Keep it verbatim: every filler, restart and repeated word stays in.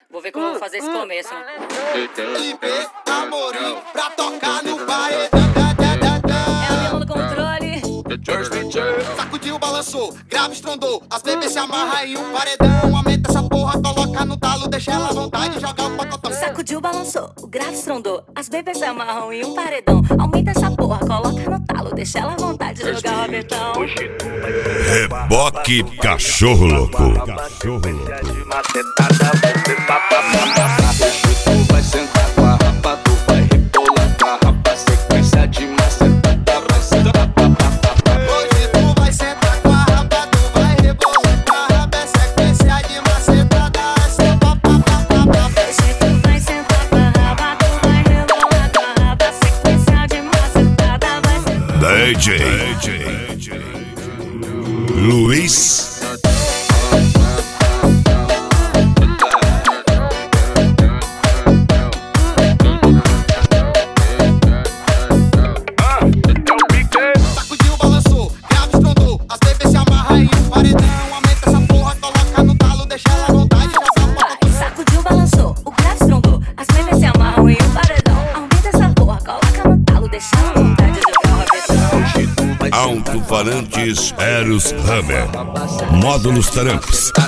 Vou ver como eu vou fazer esse começo, né? L P Amorim pra tocar no paredão. É a Lila no controle. Sacudiu, balançou, grave, estrondou. As bebês se amarram em um paredão. Aumenta essa porra, coloca no talo, deixa ela à vontade, joga o pacotão. Sacudiu, balançou, o grave estrondou. As bebês se amarram em um paredão. Aumenta essa porra, coloca no talo, deixa ela à vontade, jogar o rabetão. Reboque Cachorro Louco. Cachorro Louco. Vai sentar com a rapa, tu vai rebolar com a rapa, sequência de macetada, vai sentar com a rapa. Hoje tu vai sentar com a rapa, tu vai rebolar com a rapa, é sequência de macetada, é só papapá. Hoje tu vai sentar com a rapa, tu vai rebolar com a rapa, sequência de macetada, vai sentar. D J Luiz. Sacudiu, balançou, grave, estrondou. As bebês se amarram em um paredão. Aumenta essa porra, coloca no talo, deixa ela à vontade, joga o pacotão. Sacudiu, balançou, o grave estrondou. As bebês se amarram em um paredão. Aumenta essa porra, coloca no talo, deixa ela à vontade de jogar o rabetão. Alto-falantes Eros Hammer. Módulos Taramps.